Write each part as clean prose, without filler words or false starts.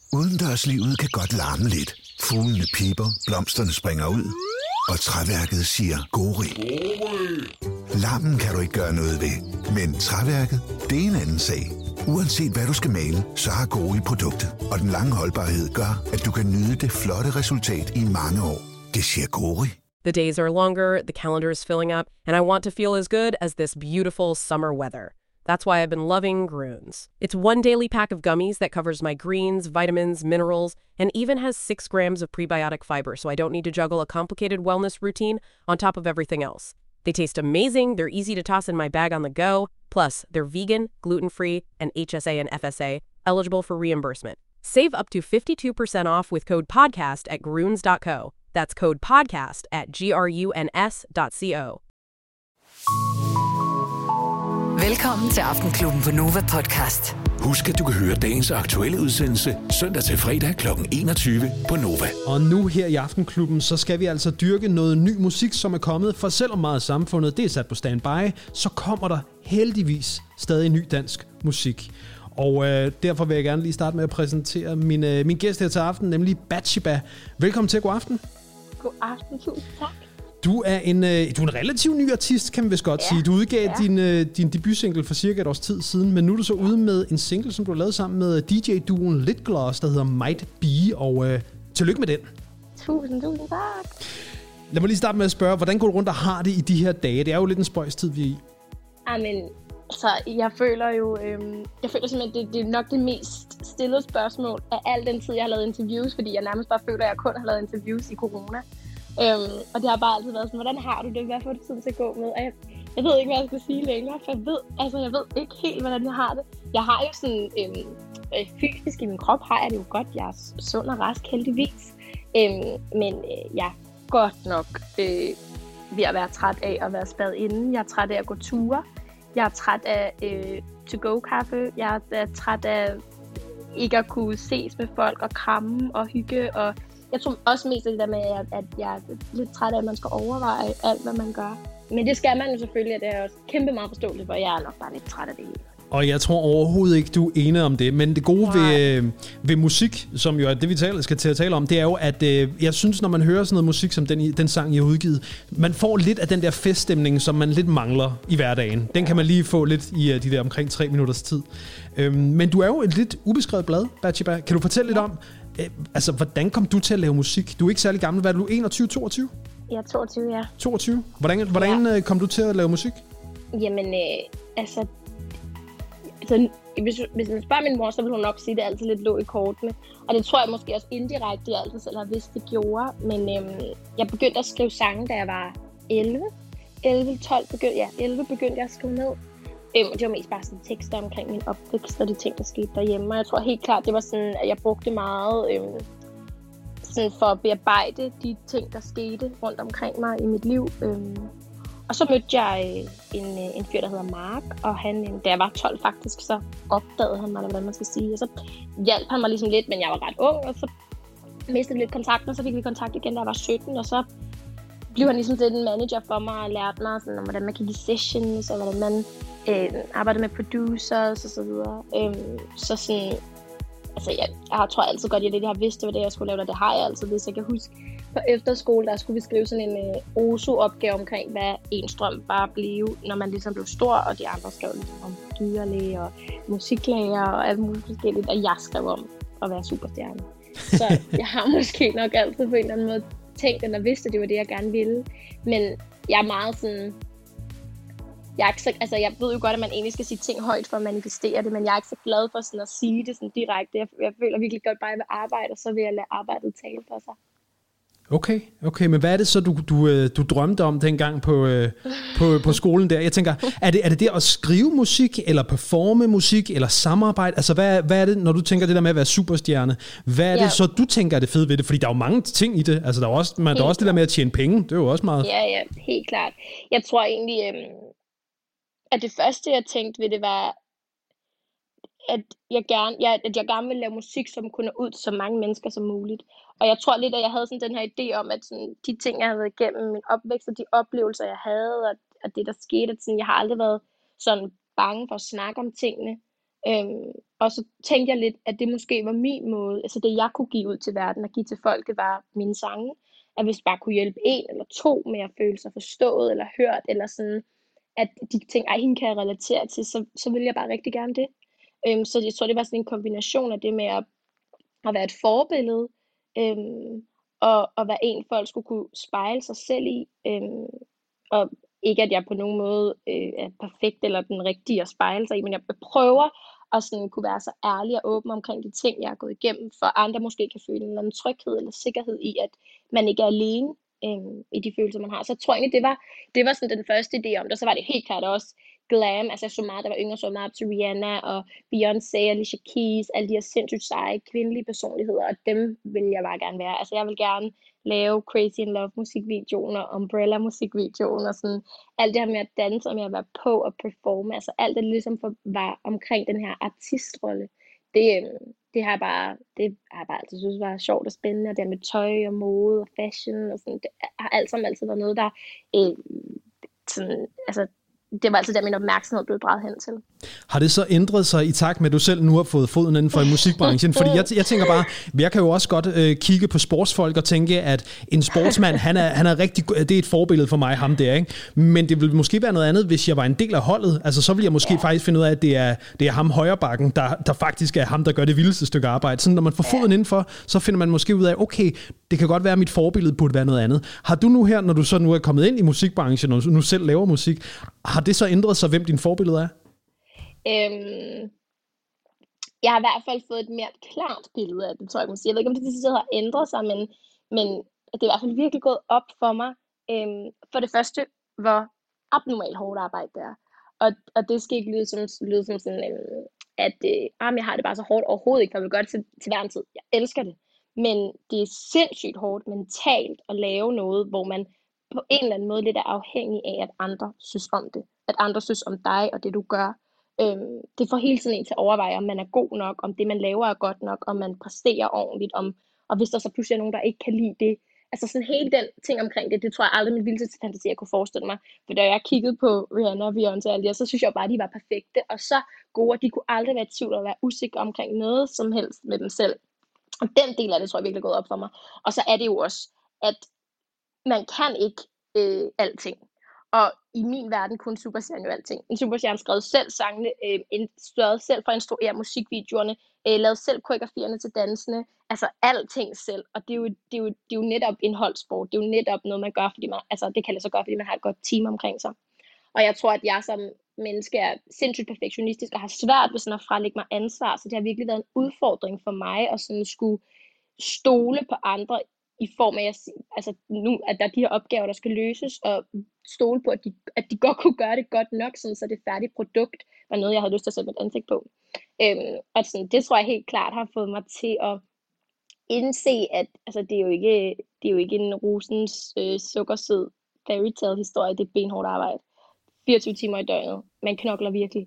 Udendørslivet kan godt larme lidt. Fuglene piper, blomsterne springer ud, og træværket siger gori. Larmen kan du ikke gøre noget ved, men træværket, det er en anden sag. Uanset hvad du skal male, så har Gori produktet, og den lange holdbarhed gør, at du kan nyde det flotte resultat i mange år. Det siger Gori. The days are longer, the calendar is filling up, and I want to feel as good as this beautiful summer weather. That's why I've been loving Grüns. It's one daily pack of gummies that covers my greens, vitamins, minerals, and even has 6 grams of prebiotic fiber, so I don't need to juggle a complicated wellness routine on top of everything else. They taste amazing, they're easy to toss in my bag on the go, plus they're vegan, gluten-free, and HSA and FSA, eligible for reimbursement. Save up to 52% off with code PODCAST at Grüns.co. That's code PODCAST at GRUNS.co. Velkommen til Aftenklubben på Nova Podcast. Husk, at du kan høre dagens aktuelle udsendelse søndag til fredag kl. 21 på Nova. Og nu her i Aftenklubben, så skal vi altså dyrke noget ny musik, som er kommet. For selvom meget af samfundet det er sat på standby, så kommer der heldigvis stadig ny dansk musik. Og derfor vil jeg gerne lige starte med at præsentere min gæst her til aften, nemlig Bathsheba. Velkommen til. God aften. God aften, tusind tak. Du er en relativt ny artist, kan man vist godt sige. Du udgav din debutsingle for cirka et års tid siden, men nu er du så ude med en single, som du har lavet sammen med DJ-duoen Litgloss, der hedder Might Be, og tillykke med den. Tusind tak. Lad mig lige starte med at spørge, hvordan går du rundt og har det i de her dage? Det er jo lidt en spøjstid, vi er i. Amen, så jeg føler simpelthen, det er nok det mest stillede spørgsmål af al den tid, jeg har lavet interviews, fordi jeg nærmest bare føler, at jeg kun har lavet interviews i corona. Og det har bare altid været sådan, hvordan har du det? Hvad får du tiden til at gå med? Og jeg ved ikke, hvad jeg skal sige længere, for jeg ved ikke helt, hvordan jeg har det. Jeg har jo sådan, fysisk i min krop har jeg det jo godt. Jeg er sund og rask heldigvis. Men jeg er godt nok ved at være træt af at være spadet inde. Jeg er træt af at gå ture. Jeg er træt af to-go-kaffe. Jeg er træt af ikke at kunne ses med folk og kramme og hygge. Og jeg tror også mest af det der med, at jeg er lidt træt af, at man skal overveje alt, hvad man gør. Men det skal man jo selvfølgelig, og det er også kæmpe meget forståeligt, for jeg er nok bare lidt træt af det hele. Og jeg tror overhovedet ikke, du er enig om det. Men det gode ved musik, som jo er det, vi skal til at tale om, det er jo, at jeg synes, når man hører sådan noget musik, som den sang, jeg har udgivet, man får lidt af den der feststemning, som man lidt mangler i hverdagen. Den kan man lige få lidt i de der omkring 3 minutters tid. Men du er jo et lidt ubeskrevet blad, Bathsheba. Kan du fortælle lidt om, hvordan kom du til at lave musik? Du er ikke særlig gammel. Hvad er du? 21, 22? Jeg er 22, ja. 22? Hvordan kom du til at lave musik? Jamen, hvis man spørger min mor, så vil hun nok sige, at det altid lidt lå i kortene. Og det tror jeg måske også indirekte, jeg altid selv har vidst, det gjorde. Men jeg begyndte at skrive sange, da jeg var 11. 11 begyndte jeg at skrive ned. Det var mest bare sådan tekster omkring min opvækst og de ting, der skete derhjemme. Og jeg tror helt klart, det var sådan, at jeg brugte meget sådan for at bearbejde de ting, der skete rundt omkring mig i mit liv. Og så mødte jeg en fyr, der hedder Mark, og han, da jeg var 12 faktisk, så opdagede han mig, eller hvordan man skal sige. Og så hjalp han mig ligesom lidt, men jeg var ret ung, og så mistede vi lidt kontakt, og så fik vi kontakt igen, da jeg var 17, og så blev han ligesom den manager for mig, og lærte mig, sådan, hvordan man gik i sessions, og hvordan man arbejdede med producers og så videre. Så sådan, jeg tror altid godt, at det, jeg har vidst, det var det, jeg skulle lave, og det har jeg altid vidst. Jeg kan huske, på efterskole, der skulle vi skrive sådan en OSU-opgave omkring, hvad ens drøm bare blev, når man ligesom blev stor, og de andre skrev ligesom om dyrlæge og musiklærer og alt muligt forskelligt, og jeg skrev om at være superstjerne. Så jeg har måske nok altid på en eller anden måde tænkt, eller vidste, at det var det, jeg gerne ville. Men jeg er meget sådan... Jeg ved jo godt, at man egentlig skal sige ting højt for at manifestere det, men jeg er ikke så glad for sådan at sige det sådan direkte. Jeg føler virkelig godt bare, at jeg vil arbejde, og så vil jeg lade arbejdet tale for sig. Okay, men hvad er det så, du drømte om dengang på skolen der? Jeg tænker, er det at skrive musik, eller performe musik, eller samarbejde? Altså, hvad er det, når du tænker det der med at være superstjerne? Hvad er det så, du tænker er det fede ved det? Fordi der er jo mange ting i det. Altså, der er også det der med at tjene penge. Det er jo også meget... Ja, helt klart. Jeg tror egentlig, at det første, jeg tænkte ved det, var, at jeg gerne ville lave musik, som kunne nå ud til så mange mennesker som muligt. Og jeg tror lidt, at jeg havde sådan den her idé om, at sådan, de ting, jeg havde været igennem min opvækst, og de oplevelser, jeg havde, og det, der skete, at sådan, jeg har aldrig været sådan bange for at snakke om tingene. Og så tænkte jeg lidt, at det måske var min måde, altså det jeg kunne give ud til verden og give til folk, det var mine sange. At hvis jeg bare kunne hjælpe en eller to med at føle sig forstået eller hørt, eller sådan, at de tænker, hende kan jeg relatere til, så ville jeg bare rigtig gerne det. Så jeg tror, det var sådan en kombination af det med at være et forbillede, og være en folk skulle kunne spejle sig selv i. Og ikke at jeg på nogen måde er perfekt eller den rigtige at spejle sig i, men jeg prøver at sådan kunne være så ærlig og åben omkring de ting, jeg har gået igennem, for andre måske kan føle en eller anden tryghed eller sikkerhed i, at man ikke er alene i de følelser, man har. Så jeg tror egentlig, det var sådan den første idé om det. Så var det helt klart også glam. Altså jeg så meget, der var yngre, så meget op til Rihanna og Beyoncé, Alicia Keys, alle de her sindssygt seje kvindelige personligheder, og dem vil jeg bare gerne være. Altså jeg vil gerne lave Crazy in Love musikvideoen og Umbrella musikvideoen og sådan alt det her med at danse og med at være på og performe. Altså alt det ligesom var omkring den her artistrolle. Det har jeg bare altid synes var sjovt og spændende, og det med tøj og mode og fashion og sådan, det har alt sammen altid været noget, der sådan, altså det var altid der min opmærksomhed blev drejet hen til. Har det så ændret sig i takt med, at du selv nu har fået foden inden for i musikbranchen? Fordi jeg tænker bare, jeg kan jo også godt kigge på sportsfolk og tænke, at en sportsmand, han er rigtig, det er et forbillede for mig, ham der, ikke? Men det ville måske være noget andet, hvis jeg var en del af holdet. Altså så ville jeg måske faktisk finde ud af, at det er ham højrebakken, der faktisk er ham, der gør det vildeste stykke arbejde. Sådan når man får foden indenfor, så finder man måske ud af, okay, det kan godt være, at mit forbillede burde være noget andet. Har du nu her, når du så nu er kommet ind i musikbranchen, og nu selv laver musik, har det så ændret sig, hvem din forbillede er? Jeg har i hvert fald fået et mere klart billede af det, tror jeg, man siger. Jeg ved ikke, om det til sidst har ændret sig, men det er i hvert fald virkelig gået op for mig. For det første, hvor abnormalt hårdt arbejde det er. Og det skal ikke lyde som sådan, at jeg har det bare så hårdt overhovedet ikke, for jeg vil gøre det til hver en tid. Jeg elsker det. Men det er sindssygt hårdt mentalt at lave noget, hvor man på en eller anden måde lidt er afhængig af, at andre synes om det. At andre synes om dig og det, du gør. Det får hele tiden en til at overveje, om man er god nok, om det, man laver, er godt nok, om man præsterer ordentligt, og hvis der så pludselig er nogen, der ikke kan lide det. Altså sådan hele den ting omkring det tror jeg aldrig min vildeste fantasi, jeg kunne forestille mig. For da jeg kiggede på Rihanna og Beyoncé og alle de, så synes jeg bare, at de var perfekte, og så gode, at de kunne aldrig være i tvivl og være usikre omkring noget som helst med dem selv. Og den del af det tror jeg virkelig er gået op for mig. Og så er det jo også, at man kan ikke alting. Og i min verden kunne en superstjerne jo alting. En superstjerne skrev selv sangene, sørgede selv for at instruere musikvideoerne, lavede selv koreografierne til dansene, altså alting selv. Og det er jo netop en holdsport. Det er jo netop noget, man gør, fordi det kan lade sig gøre, fordi man har et godt team omkring sig. Og jeg tror, at jeg som menneske er sindssygt perfektionistisk og har svært ved sådan at frelægge mig ansvar, så det har virkelig været en udfordring for mig at sådan skulle stole på andre i form af, at der er de her opgaver, der skal løses, og stole på, at de godt kunne gøre det godt nok, sådan, så det færdige produkt var noget, jeg havde lyst til at sætte mit ansigt på. Og sådan, det tror jeg helt klart har fået mig til at indse, at det er jo ikke en rosens sukkersød fairytale historie, det er benhårdt arbejde. 24 timer i døgnet. Man knokler virkelig.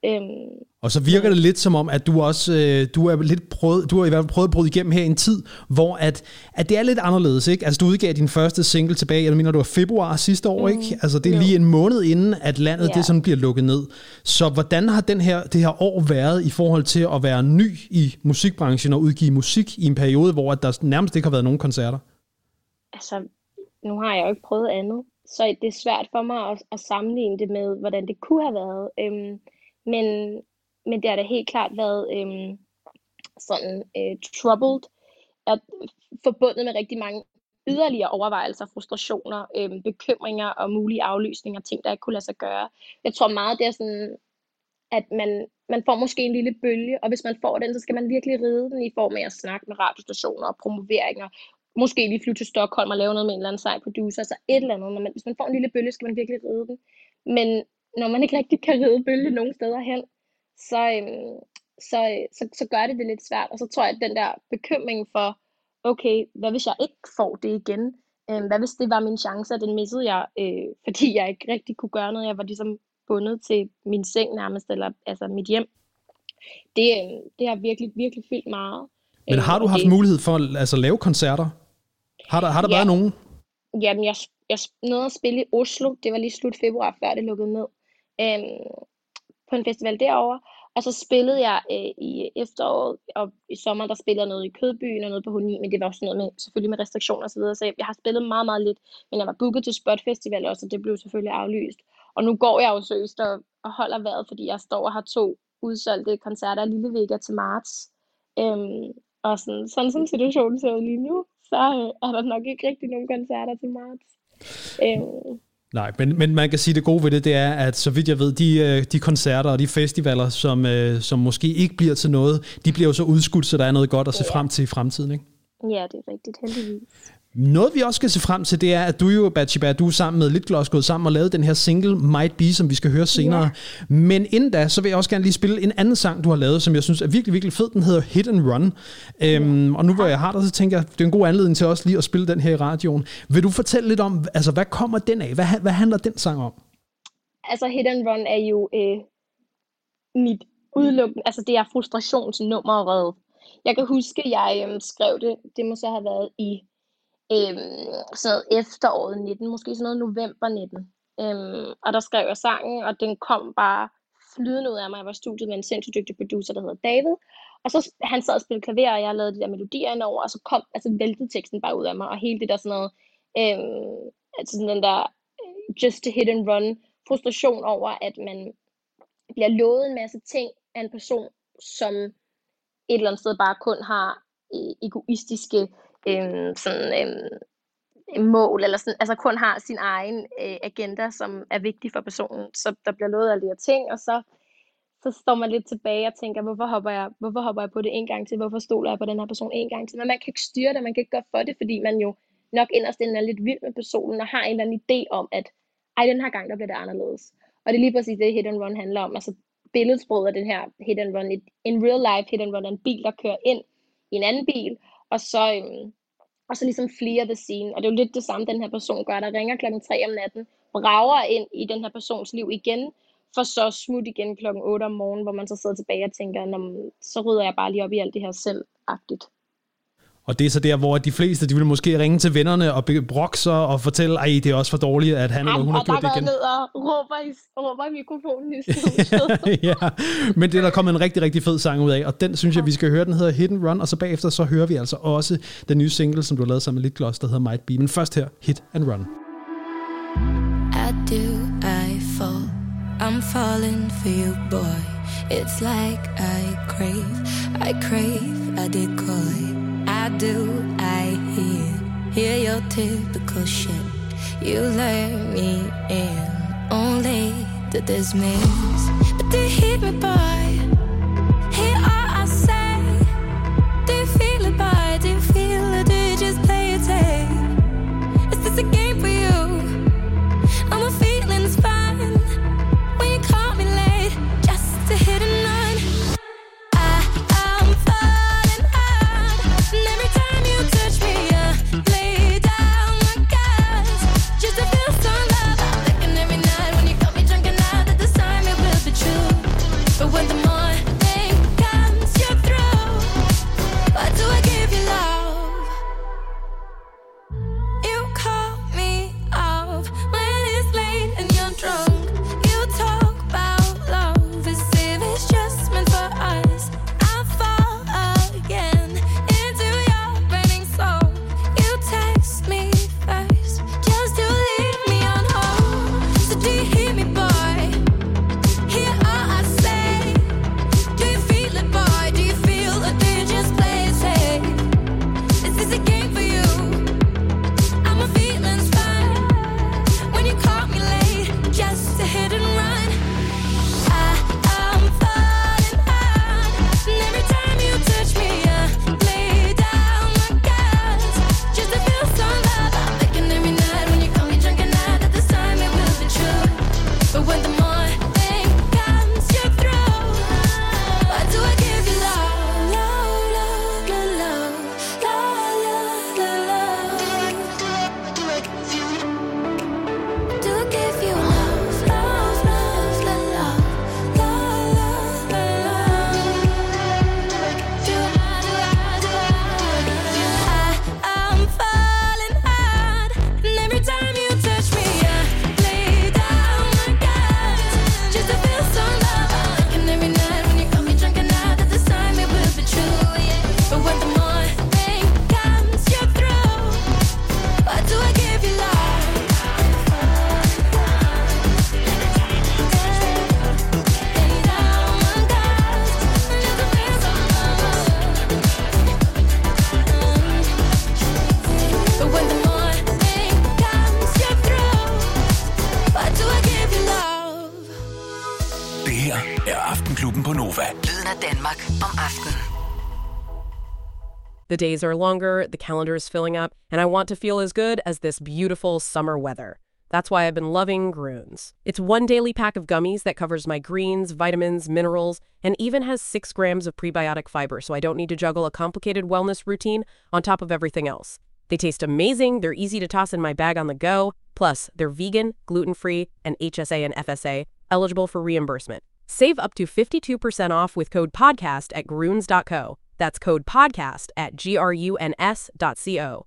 Og så virker det lidt som om, at du også du har i hvert fald prøvet at bryde igennem her i en tid, hvor at det er lidt anderledes, ikke? Altså du udgav din første single tilbage, jeg mener, det var februar sidste år, ikke? Altså det er lige en måned inden, at landet det sådan bliver lukket ned. Så hvordan har det her år været i forhold til at være ny i musikbranchen og udgive musik i en periode, hvor der nærmest ikke har været nogen koncerter? Altså, nu har jeg jo ikke prøvet andet, så det er svært for mig at sammenligne det med, hvordan det kunne have været. Men det har da helt klart været troubled, at forbundet med rigtig mange yderligere overvejelser, frustrationer, bekymringer og mulige aflysninger, ting, der ikke kunne lade sig gøre. Jeg tror meget, det er sådan, at man får måske en lille bølge, og hvis man får den, så skal man virkelig ride den i form af at snakke med radiostationer og promoveringer. Måske lige flyve til Stockholm og lave noget med en eller anden sej producer, så et eller andet. Hvis man får en lille bølge, skal man virkelig ride den. Men når man ikke rigtig kan ride bølge nogen steder hen, så gør det lidt svært. Og så tror jeg, at den der bekymring for, okay, hvad hvis jeg ikke får det igen? Hvad hvis det var min chance, og den missede jeg, fordi jeg ikke rigtig kunne gøre noget? Jeg var ligesom bundet til min seng nærmest, eller altså mit hjem. Det har virkelig, virkelig fyldt meget. Men har du haft mulighed for at lave koncerter? Har der været nogen? Jamen, jeg nåede at spille i Oslo. Det var lige slut februar, før det lukkede ned. På en festival derovre. Og så spillede jeg i efteråret, og i sommer, der spillede jeg noget i Kødbyen og noget på H9, men det var også noget med, selvfølgelig med restriktioner og så videre, så jeg har spillet meget, meget lidt, men jeg var booket til Spot Festival også, og det blev selvfølgelig aflyst. Og nu går jeg jo seriøst og holder vejret, fordi jeg står og har 2 udsolgte koncerter i Lille Vega til marts. Og sådan som situationen ser ud lige nu, så er der nok ikke rigtig nogen koncerter til marts. Nej, men man kan sige, det gode ved det er, at så vidt jeg ved, de koncerter og de festivaler, som måske ikke bliver til noget, de bliver jo så udskudt, så der er noget godt at se frem til i fremtiden, ikke? Ja, det er rigtigt, heldigvis. Noget vi også skal se frem til, det er, at du jo, Batsheba, du er sammen med Lipgloss gået sammen og lavet den her single, Might Be, som vi skal høre senere. Yeah. Men inden da, så vil jeg også gerne lige spille en anden sang, du har lavet, som jeg synes er virkelig, virkelig fed. Den hedder Hit and Run. Og nu hvor jeg har dig, så tænker jeg, det er en god anledning til også lige at spille den her i radioen. Vil du fortælle lidt om, altså hvad kommer den af? Hvad handler den sang om? Altså Hit and Run er jo mit udelukkende, altså det er frustrationsnummeret. Jeg kan huske, jeg skrev det må så have været i sådan noget efteråret 19, måske sådan noget november 19. Og der skrev jeg sangen, og den kom bare flydende ud af mig. Jeg var i studiet med en sindssygt dygtig producer, der hedder David. Og så han sad og spillede klaver, og jeg lavede de der melodier indover, og så væltede teksten bare ud af mig. Og hele det der sådan noget, altså sådan den der just to hit and run, frustration over, at man bliver lovet en masse ting af en person, som et eller andet sted bare kun har egoistiske mål, eller sådan, altså kun har sin egen agenda, som er vigtig for personen. Så der bliver lovet alle de her ting, og så står man lidt tilbage og tænker, hvorfor hopper jeg på det en gang til? Hvorfor stoler jeg på den her person en gang til? Men man kan ikke styre det, man kan ikke gøre for det, fordi man jo nok inderst er lidt vild med personen, og har en eller anden idé om, at den her gang, der bliver det anderledes. Og det er lige præcis det, Hit and Run handler om. Altså billedsproget af den her Hit and Run, en real life Hit and Run, en bil, der kører ind i en anden bil, og så ligesom fleer the scene. Og det er jo lidt det samme, den her person gør. Der ringer 3:00 om natten, brager ind i den her persons liv igen, for så smut igen 8:00 om morgenen, hvor man så sidder tilbage og tænker, så rydder jeg bare lige op i alt det her selv-agtigt. Og det er så der, hvor de fleste, de vil måske ringe til vennerne og brokke sig og fortælle, det er også for dårligt, at han eller hun har gjort det igen. Ned og råber i mikrofonen i studiet. Ja, men det er der kommet en rigtig, rigtig fed sang ud af, og den synes jeg, vi skal høre. Den hedder Hit and Run, og så bagefter så hører vi altså også den nye single, som du har lavet sammen med Lipgloss, der hedder Might Be. Men først her, Hit and Run. I fall, I'm falling for you, boy. It's like I crave a decoy. I do, I hear your typical shit. You let me in, only to dismiss. But do you hear me, boy? Hear all I say? Do you feel it, boy? Do you feel it? Do you just play it safe? Is this a game for you? I'm a feeling it's fine when you call me late, just to hit and run. But when the Danmark om aftenen. The days are longer, the calendar is filling up, and I want to feel as good as this beautiful summer weather. That's why I've been loving Grüns. It's one daily pack of gummies that covers my greens, vitamins, minerals, and even has 6 grams of prebiotic fiber, so I don't need to juggle a complicated wellness routine on top of everything else. They taste amazing, they're easy to toss in my bag on the go, plus they're vegan, gluten-free, and HSA and FSA, eligible for reimbursement. Save up to 52% off with code PODCAST at Grüns.co. That's code PODCAST at GRUNS.co.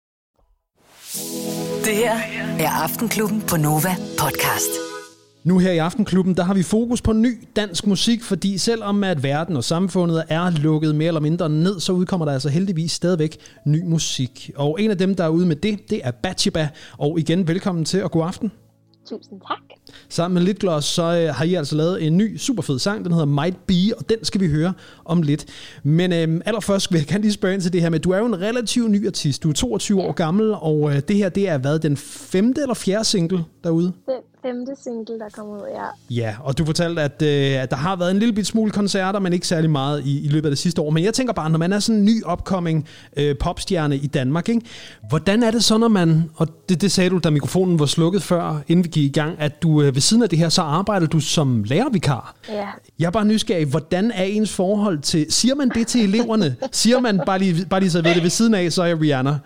Det her er Aftenklubben på Nova podcast. Nu her i Aftenklubben, der har vi fokus på ny dansk musik, fordi selvom at verden og samfundet er lukket mere eller mindre ned, så udkommer der altså heldigvis stadigvæk ny musik. Og en af dem, der er ude med det er Batsheba. Og igen, velkommen til og god aften. Tusind tak. Sammen med Litgloss, så har I altså lavet en ny superfed sang, den hedder Might Be, og den skal vi høre om lidt. Men allerførst vil jeg gerne lige spørge ind til det her med, du er jo en relativt ny artist, du er 22 år gammel, og det her, det er hvad, den 5. eller 4. single derude? Den 5. single, der kommer ud, ja. Ja, og du fortalte, at der har været en lille bit smule koncerter, men ikke særlig meget i løbet af det sidste år. Men jeg tænker bare, når man er sådan en ny upcoming popstjerne i Danmark, ikke? Hvordan er det så, når man, og det sagde du, da mikrofonen var slukket før, inden vi gik i gang, at du ved siden af det her, så arbejder du som lærervikar. Ja. Jeg er bare nysgerrig, hvordan er ens forhold til, siger man det til eleverne? Siger man bare lige så ved det, ved siden af, så er jeg Rihanna.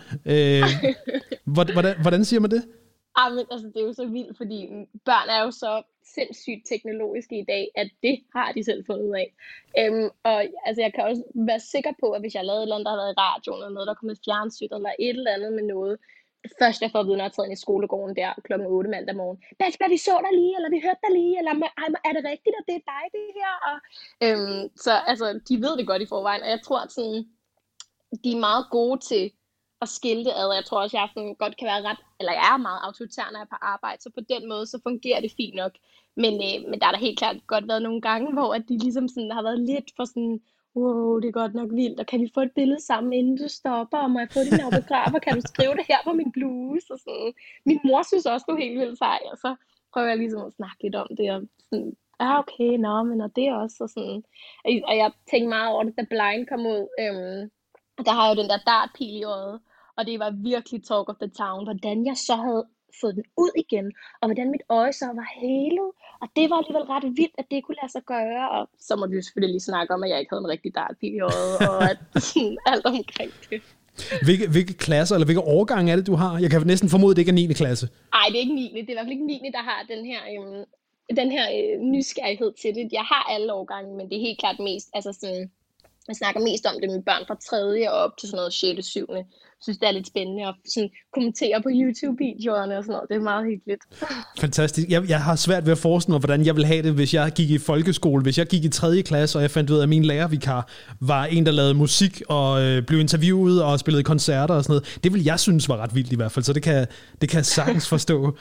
Hvordan siger man det? Men altså, det er jo så vildt, fordi børn er jo så sindssygt teknologiske i dag, at det har de selv fundet ud af. Og altså, jeg kan også være sikker på, at hvis jeg lavede et eller andet, der havde været i radioen, eller noget, der kom med fjernsyn, eller et eller andet med noget, først jeg får at vide, når jeg træder ind i skolegården der kl. 8 mandag morgen. Batsheba, vi så dig lige, eller vi hørte dig lige, eller er det rigtigt, at det er dig, det her? Og, så altså, de ved det godt i forvejen, og jeg tror, at sådan, de er meget gode til at skille det ad. Jeg tror også, jeg godt kan være jeg er meget autoritær, når jeg er på arbejde, så på den måde, så fungerer det fint nok. Men der er der helt klart godt været nogle gange, hvor at de ligesom sådan har været lidt for sådan, wow, det er godt nok vildt, og kan vi få et billede sammen, inden du stopper, og må jeg få din autograf, og kan du skrive det her på min bluse? Og sådan. Min mor synes også, du er helt vildt sej, og så prøver jeg ligesom at snakke lidt om det, og sådan, okay, men og det også, og sådan. Og jeg tænkte meget over det, da Blind kom ud, der har jo den der dartpil i øjet, og det var virkelig talk of the town, hvordan jeg så havde fået den ud igen, og hvordan mit øje så var helet, og det var alligevel ret vildt, at det kunne lade sig gøre, og så må vi jo selvfølgelig lige snakke om, at jeg ikke havde en rigtig dartpil i øjet, og at alt omkring det. Hvilke klasser, eller hvilke årgange er det, du har? Jeg kan næsten formode, at det ikke er 9. klasse. Nej, det er ikke 9. Det er i hvert fald ikke 9. der har den her nysgerrighed til det. Jeg har alle årgange, men det er helt klart mest, altså sådan, jeg snakker mest om det med børn fra 3. og op til sådan noget 6. 7. Jeg synes, det er lidt spændende at sådan kommentere på YouTube-videoerne og sådan noget. Det er meget hyggeligt. Fantastisk. Jeg har svært ved at forestille mig, hvordan jeg ville have det, hvis jeg gik i folkeskole. Hvis jeg gik i 3. klasse, og jeg fandt ud af, at min lærervikar var en, der lavede musik og blev interviewet og spillede koncerter og sådan noget. Det ville jeg synes var ret vildt i hvert fald, så det kan jeg sagtens forstå.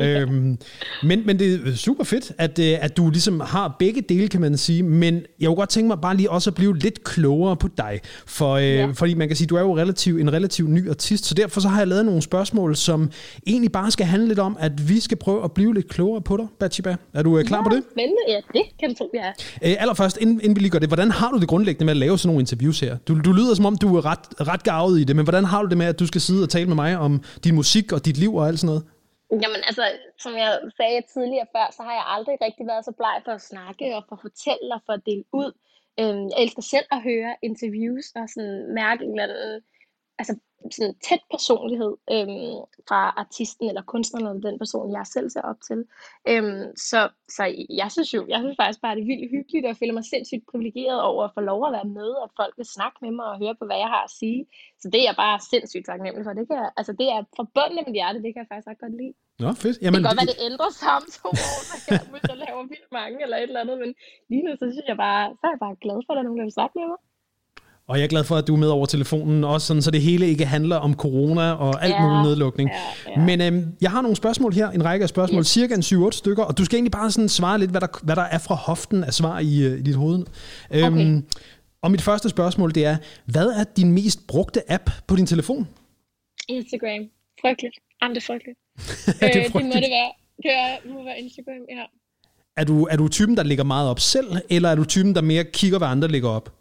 Men det er super fedt, at du ligesom har begge dele, kan man sige. Men jeg kunne godt tænke mig bare lige også at blive lidt klogere på dig. Fordi man kan sige, du er jo en relativt ny artist, så derfor så har jeg lavet nogle spørgsmål, som egentlig bare skal handle lidt om, at vi skal prøve at blive lidt klogere på dig, Batsheba. Er du klar på det? Spændende. Ja, det kan du tro, jeg er. Allerførst, inden vi lige gør det, hvordan har du det grundlæggende med at lave sådan nogle interviews her? Du lyder som om, du er ret garvet i det, men hvordan har du det med, at du skal sidde og tale med mig om din musik og dit liv og alt sådan noget? Jamen altså, som jeg sagde tidligere før, så har jeg aldrig rigtig været så bleg for at snakke og for at fortælle og for at dele ud. Jeg elsker selv at høre interviews og sådan mærke en eller anden, altså sådan tæt personlighed fra artisten eller kunstneren eller den person, jeg selv ser op til. Så jeg synes faktisk bare, det er vildt hyggeligt, og jeg føler mig sindssygt privilegeret over at få lov at være med, og folk vil snakke med mig og høre på, hvad jeg har at sige. Så det er jeg bare sindssygt taknemmelig for. Det er fra bunden af mit hjerte, det kan jeg faktisk ret godt lide. Nå, fedt. Jamen, det kan godt være, det ændrer sig om 2 år, hvis jeg laver vildt mange eller et eller andet, men lige nu så synes jeg bare, så er jeg bare glad for, at der er nogen, der vil snakke med mig. Og jeg er glad for, at du er med over telefonen, også sådan, så det hele ikke handler om corona og alt mulig nedlukning. Ja. Men jeg har nogle spørgsmål her, en række af spørgsmål, cirka 7-8 stykker, og du skal egentlig bare sådan svare lidt, hvad der er fra hoften af svar i dit hoved. Okay. Og mit første spørgsmål, det er, hvad er din mest brugte app på din telefon? Instagram. Frygteligt. Det er frygteligt. Det er frygteligt. Det må det være. Det må være Instagram, ja. Er du typen, der ligger meget op selv, eller er du typen, der mere kigger, hvad andre ligger op?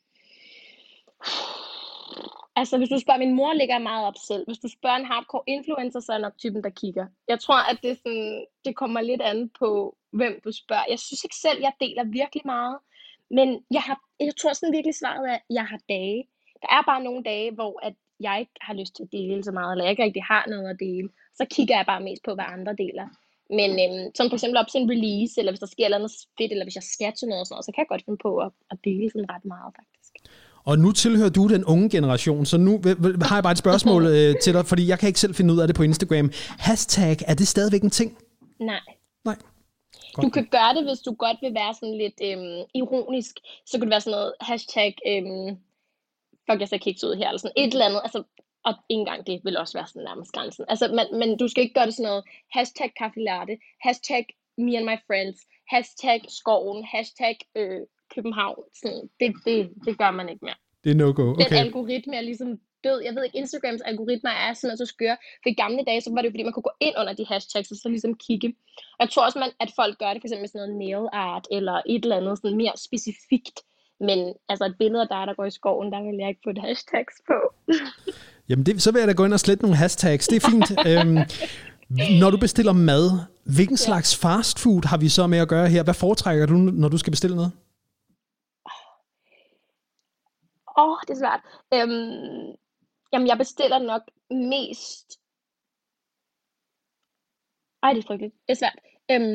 Altså, hvis du spørger, min mor ligger meget op selv. Hvis du spørger en hardcore influencer, så er jeg nok typen, der kigger. Jeg tror, at det kommer lidt an på, hvem du spørger. Jeg synes ikke selv, jeg deler virkelig meget. Men jeg tror sådan virkelig svaret er, at jeg har dage. Der er bare nogle dage, hvor at jeg ikke har lyst til at dele så meget, eller jeg ikke rigtig har noget at dele. Så kigger jeg bare mest på, hvad andre deler. Men som for eksempel op til en release, eller hvis der sker noget fedt, eller hvis jeg skal til noget og sådan noget, så kan jeg godt finde på at dele sådan ret meget, faktisk. Og nu tilhører du den unge generation, så nu har jeg bare et spørgsmål til dig, fordi jeg kan ikke selv finde ud af det på Instagram. Hashtag, er det stadigvæk en ting? Nej. Godt. Du kan gøre det, hvis du godt vil være sådan lidt ironisk. Så kunne det være sådan noget hashtag, fuck, jeg ser kiks ud her, eller sådan et eller andet. Altså, og ikke engang det vil også være sådan nærmest grænsen. Altså, men du skal ikke gøre det sådan noget hashtag kaffe latte, hashtag me and my friends, hashtag skoven, hashtag København. Sådan, det gør man ikke mere. Det er no-go, okay. Den algoritme er ligesom død. Jeg ved ikke, Instagrams algoritmer er sådan noget så skøre. For i gamle dage, så var det jo fordi, man kunne gå ind under de hashtags og så ligesom kigge. Og jeg tror også, at folk gør det for eksempel med sådan noget nail art eller et eller andet sådan mere specifikt. Men altså et billede af dig, der går i skoven, der vil jeg ikke få et hashtags på. Jamen, så vil jeg da gå ind og slette nogle hashtags. Det er fint. Når du bestiller mad, hvilken slags fastfood har vi så med at gøre her? Hvad foretrækker du, når du skal bestille noget? Det er svært. Jamen, jeg bestiller nok mest... det er frygteligt. Det er svært.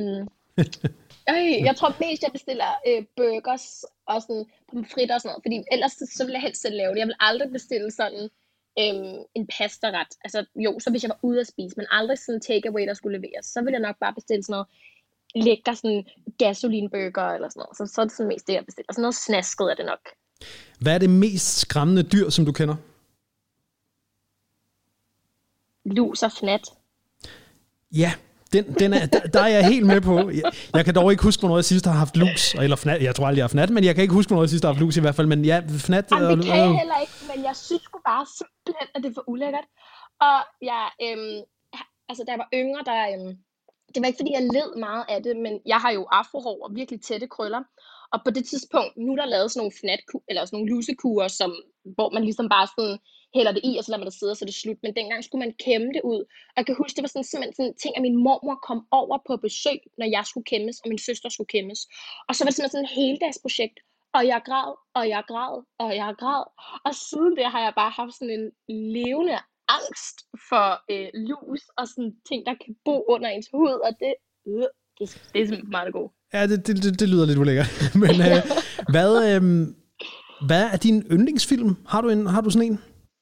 Jeg tror mest, jeg bestiller burgers og sådan pomfritter og sådan noget, fordi ellers så vil jeg helst selv lave det. Jeg vil aldrig bestille sådan en pastaret. Altså jo, så hvis jeg var ude at spise, men aldrig sådan en takeaway, der skulle leveres, så vil jeg nok bare bestille sådan noget lækker sådan gasolinburger eller sådan noget. Så er det sådan mest det, jeg bestiller. Sådan noget snasket er det nok. Hvad er det mest skræmmende dyr, som du kender? Lus og fnat. Ja, der er jeg helt med på. Jeg kan dog ikke huske, hvornår jeg sidst har haft lus. Eller fnat. Jeg tror aldrig, jeg har fnat, men jeg kan ikke huske, hvornår jeg sidst har haft lus i hvert fald. Men ja, fnat... Jamen, det kan jeg heller ikke, men jeg synes sgu bare simpelthen, at det er for ulækkert. Og jeg, da jeg var yngre, det var ikke fordi, jeg led meget af det, men jeg har jo afrohår og virkelig tætte krøller. Og på det tidspunkt, nu er der lavet sådan nogle eller sådan nogle lusekurer, hvor man ligesom bare sådan hælder det i, og så lader man det sidde, og så er det slut. Men dengang skulle man kæmme det ud. Og jeg kan huske, det var simpelthen sådan en ting, at min mormor kom over på besøg, når jeg skulle kæmmes, og min søster skulle kæmmes. Og så var det simpelthen sådan et heldagsprojekt. Og jeg græd, og jeg græd, og jeg græd. Og siden det har jeg bare haft sådan en levende angst for lus, og sådan ting, der kan bo under ens hud, og det er simpelthen meget god. Ja, det lyder lidt ulækkert. Men hvad er din yndlingsfilm? Har du sådan en?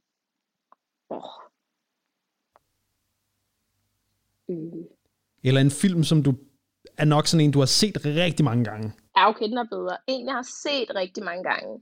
Eller en film, som du er nok sådan en, du har set rigtig mange gange? Ja, okay, den er bedre. En, jeg har set rigtig mange gange.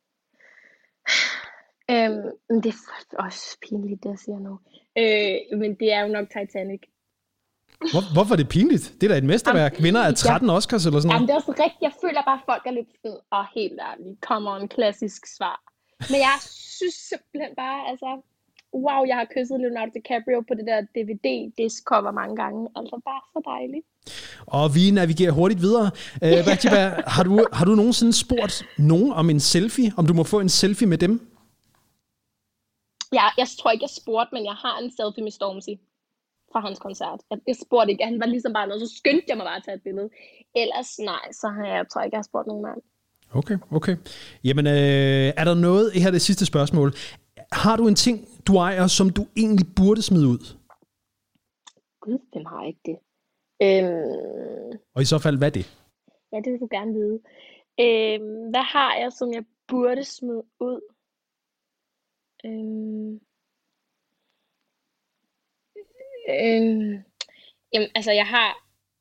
Det er også pinligt, det jeg siger nu. Men det er jo nok Titanic. Hvorfor er det pinligt? Det er da et mesterværk. Vinder af 13 Oscars eller sådan noget. Jamen, det er også rigtigt. Jeg føler bare, at folk er lidt sådan, helt ærligt, come on, klassisk svar. Men jeg synes simpelthen bare, wow, jeg har kysset Leonardo DiCaprio på det der DVD-discover mange gange. Altså, bare så dejligt. Og vi navigerer hurtigt videre. Batsheba, har du nogensinde spurgt nogen om en selfie? Om du må få en selfie med dem? Ja, jeg tror ikke, jeg spurgte, men jeg har en selfie med Stormzy fra hans koncert. Jeg spurgte ikke, han var ligesom bare noget, så skyndte jeg mig bare at tage et billede. Ellers nej, så har jeg tror ikke, jeg har spurgt nogen mand. Okay. Jamen, er der noget, her det sidste spørgsmål. Har du en ting, du ejer, som du egentlig burde smide ud? Gud, hvem har ikke det? Og i så fald, hvad er det? Ja, det vil du gerne vide. Hvad har jeg, som jeg burde smide ud? Jamen, jeg har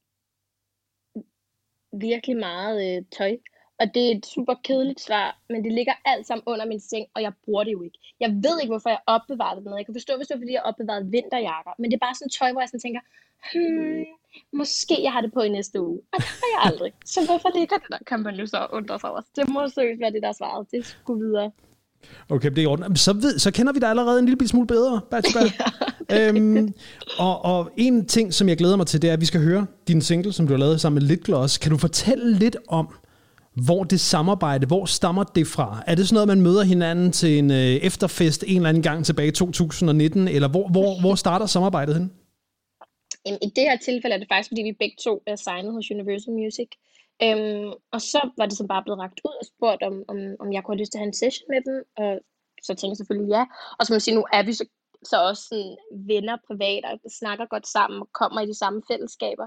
virkelig meget tøj. Og det er et super kedeligt svar, men det ligger alt sammen under min seng, og jeg bruger det jo ikke. Jeg ved ikke, hvorfor jeg opbevarer det med. Jeg kan forstå, hvis det er, fordi jeg opbevarer vinterjakker. Men det er bare sådan tøj, hvor jeg sådan tænker, måske jeg har det på i næste uge. Og det har jeg aldrig. Så hvorfor ligger det der, kan man jo så undre sig over. Det må seriøst være det, der er svaret. Det skulle videre. Okay, det er i orden. Så kender vi dig allerede en lille smule bedre, Batsheba. Og en ting, som jeg glæder mig til, det er, at vi skal høre din single, som du har lavet sammen med Lipgloss. Kan du fortælle lidt om, hvor det samarbejde, hvor stammer det fra? Er det sådan noget, man møder hinanden til en efterfest en eller anden gang tilbage i 2019, eller hvor starter samarbejdet hen? I det her tilfælde er det faktisk, fordi vi begge to er signet hos Universal Music. Og så var det så bare blevet rakt ud og spurgt, om jeg kunne have lyst til at have en session med dem. Og så tænkte jeg selvfølgelig ja. Og som man siger, nu er vi så også sådan venner privat og snakker godt sammen og kommer i de samme fællesskaber.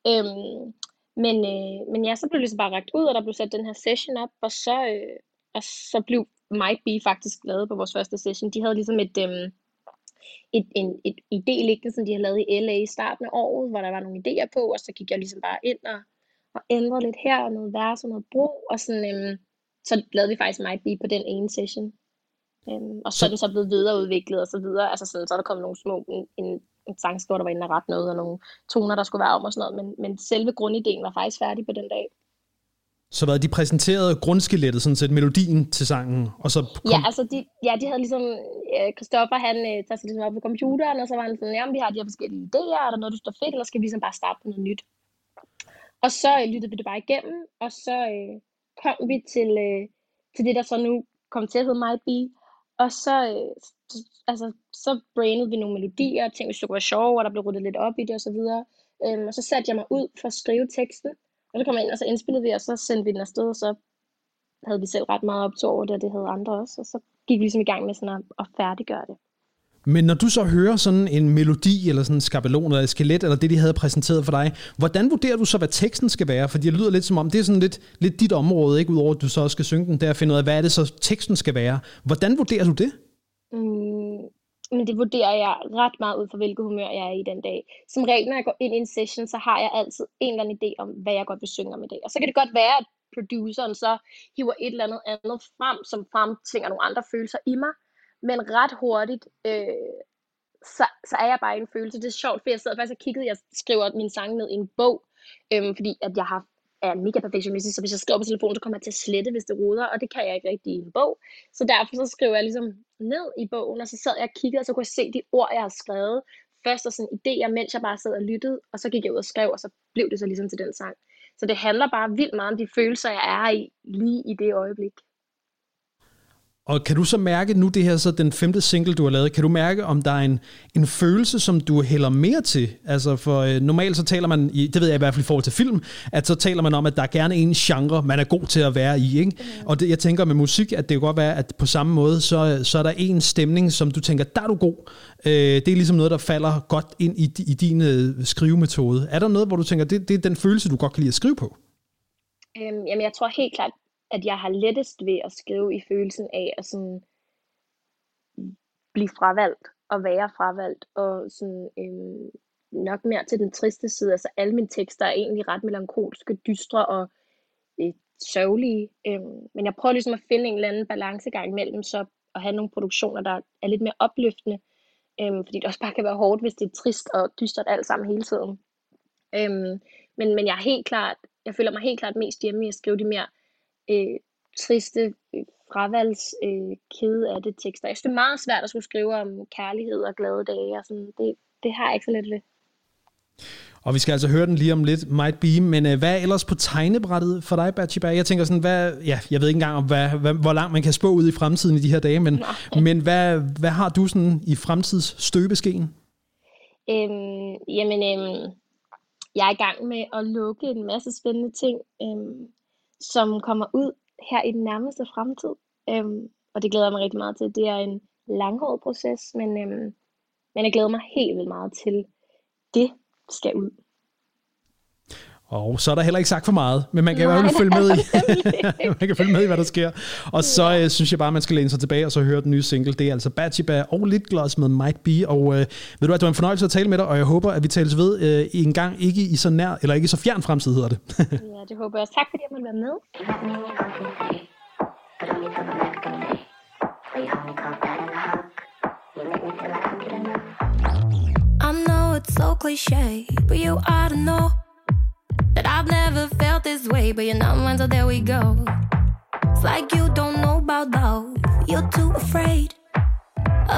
Men ja, så blev det så bare rakt ud, og der blev sat den her session op, og så blev Might Be faktisk lavet på vores første session. De havde ligesom et idé liggende, som de havde lavet i LA i starten af året, hvor der var nogle idéer på, og så gik jeg ligesom bare ind og ændrede lidt her, og noget vers og noget brug, og sådan, så lavede vi faktisk Might Be på den ene session. Og så er den så blevet videreudviklet og så videre, altså sådan, så er der kommet nogle små, en sangskriver, der var inde og ret noget, og nogle toner, der skulle være om og sådan noget, men selve grundideen var faktisk færdig på den dag. Så hvad, de præsenterede grundskelettet, sådan set melodien til sangen, og så kom... Ja, altså de havde ligesom, Christoffer, han tager sig ligesom op på computeren, og så var han sådan, jamen vi har de her forskellige idéer, er der noget, du står fedt, eller skal vi ligesom bare starte på noget nyt? Og så lyttede vi det bare igennem, og så kom vi til det, der så nu kom til at hedde Might Be, og så brainede vi nogle melodier, og tænkte, hvis det kunne være sjovt, og der blev ryddet lidt op i det, og så videre. Og så satte jeg mig ud for at skrive teksten, og så kom jeg ind, og så indspillede vi, og så sendte vi den afsted, og så havde vi selv ret meget optog over det, og det havde andre også, og så gik vi ligesom i gang med sådan at færdiggøre det. Men når du så hører sådan en melodi, eller sådan en skabelon, eller et skelet, eller det, de havde præsenteret for dig, hvordan vurderer du så, hvad teksten skal være? Fordi det lyder lidt som om, det er sådan lidt dit område, ikke? Udover at du så også skal synge den, der og finde ud af, hvad er det så teksten skal være. Hvordan vurderer du det? Men det vurderer jeg ret meget ud fra, hvilket humør jeg er i den dag. Som regel, når jeg går ind i en session, så har jeg altid en eller anden idé om, hvad jeg godt vil synge om i dag. Og så kan det godt være, at produceren så hiver et eller andet frem, som fremtvinger nogle andre følelser i mig. Men ret hurtigt, så er jeg bare i en følelse. Det er sjovt, for jeg sidder faktisk og kiggede, jeg skriver min sang ned i en bog, fordi at jeg er mega perfektionistisk, så hvis jeg skriver på telefonen, så kommer jeg til at slette, hvis det ruder, og det kan jeg ikke rigtig i en bog. Så derfor så skriver jeg ligesom ned i bogen, og så sad jeg og kiggede, og så kunne jeg se de ord, jeg har skrevet. Først og sådan idéer, mens jeg bare sad og lyttede, og så gik jeg ud og skrev, og så blev det så ligesom til den sang. Så det handler bare vildt meget om de følelser, jeg er i lige i det øjeblik. Og kan du så mærke, nu det her så den 5. single, du har lavet, kan du mærke, om der er en følelse, som du hælder mere til? Altså for normalt så taler man, det ved jeg i hvert fald i forhold til film, at så taler man om, at der er gerne en genre, man er god til at være i, ikke? Og det, jeg tænker med musik, at det kan godt være, at på samme måde, så er der en stemning, som du tænker, der er du god. Det er ligesom noget, der falder godt ind i din skrivemetode. Er der noget, hvor du tænker, det er den følelse, du godt kan lide at skrive på? Jamen jeg tror helt klart, at jeg har lettest ved at skrive i følelsen af at sådan blive fravalgt og være fravalgt, og sådan, nok mere til den triste side. Altså alle mine tekster er egentlig ret melankolske, dystre og sørgelige, men jeg prøver ligesom at finde en eller anden balancegang mellem så at have nogle produktioner, der er lidt mere opløftende, fordi det også bare kan være hårdt, hvis det er trist og dystert alt sammen hele tiden. Men jeg føler mig helt klart mest hjemme i at skrive de mere triste, kede af det tekster. Jeg synes, det er meget svært at skulle skrive om kærlighed og glade dage, og sådan. Det har jeg ikke så let ved. Og vi skal altså høre den lige om lidt, Might Be, men hvad er ellers på tegnebrættet for dig, Batsheba? Jeg tænker sådan, jeg ved ikke engang, hvor langt man kan spå ud i fremtiden i de her dage, men hvad har du sådan i fremtidsstøbeskeen? Jeg er i gang med at lukke en masse spændende ting, som kommer ud her i den nærmeste fremtid. Og det glæder jeg mig rigtig meget til. Det er en langhåret proces, men jeg glæder mig helt vildt meget til, det skal ud. Og så er der heller ikke sagt for meget, men man kan jo følge med i. Man kan følge med i, hvad der sker. Og så synes jeg bare, man skal læne sig tilbage og så høre den nye single. Det er altså Batsheba og Lipgloss med Might Be. Og ved du hvad, det var en fornøjelse at tale med dig, og jeg håber, at vi tales ved en gang ikke i så nær, eller ikke i så fjern fremtid, hedder det. Ja, det håber jeg også. Tak fordi jeg måtte være med. I know it's so cliche, but you ought to know that I've never felt this way, but you're not mine, so there we go. It's like you don't know about love, you're too afraid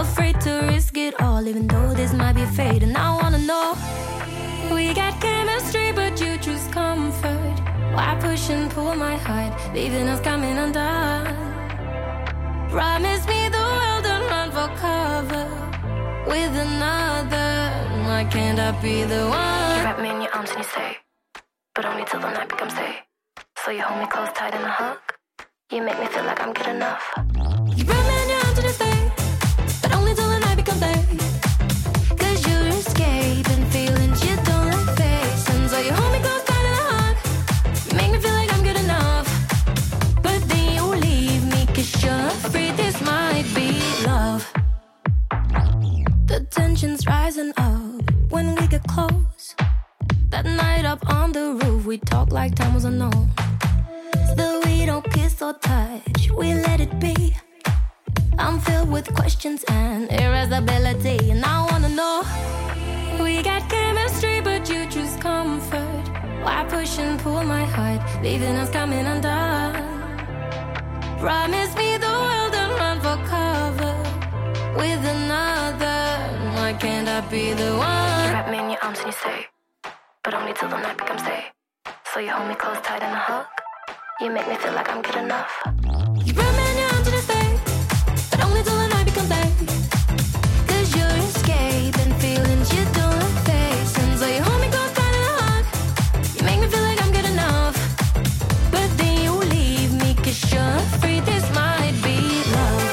Afraid to risk it all, even though this might be fate. And I wanna know, we got chemistry, but you choose comfort. Why push and pull my heart, leaving us coming undone? Promise me the world and run for cover with another. Why can't I be the one? You wrap me in your arms and you say, but only till the night becomes day. So you hold me close, tight in a hug. You make me feel like I'm good enough. You wrap me in your arms and you say, but only till the night becomes day. Cause you're escaping feelings you don't like facing. So you hold me close, tight in a hug. You make me feel like I'm good enough. But then you leave me cause you're afraid this might be love. The tension's rising up when we get close. That night up on the roof, we talk like time was unknown. Still we don't kiss or touch, we let it be. I'm filled with questions and irascibility. And I wanna know, we got chemistry but you choose comfort. Why push and pull my heart, leaving us coming undone? Promise me the world and run for cover with another. Why can't I be the one? You wrap me in your arms and you say, but only till the night becomes day. So you hold me close, tight in a hug. You make me feel like I'm good enough. You wrap me in your arms and you say, but only till the night becomes day. Cause you're escaping feelings you don't like facing. So you hold me close, tight in a hug. You make me feel like I'm good enough. But then you leave me cause you're afraid this might be love.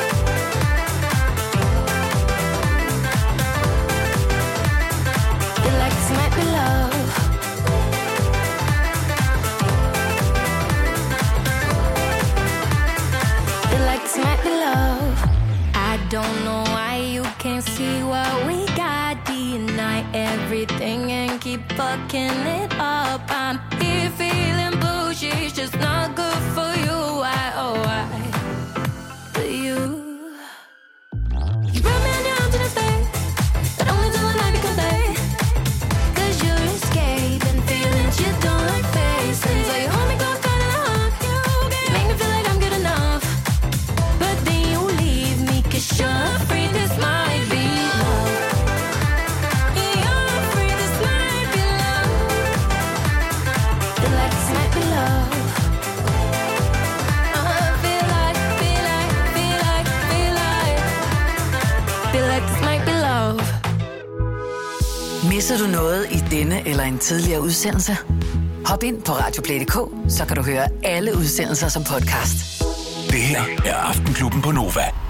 Feel like this might be love. Feel like this might be love. I don't know why you can't see what we got. Deny everything and keep fucking it up. I'm here feeling blue, she's just not good for you. Why, oh why, for you? You wrap me in your arms and you say, but only till the night becomes day. Cause you're escaping feelings you don't like facing. So you hold me close, tight in a hug. You make me feel like I'm good enough. But then you leave me cause you're afraid this might be love. You're afraid this might be love. Feel like this might be love. Feel like this might be love. Misser du noget i denne eller en tidligere udsendelse? Hop ind på radioplay.dk, så kan du høre alle udsendelser som podcast. Det her er Aftenklubben på Nova.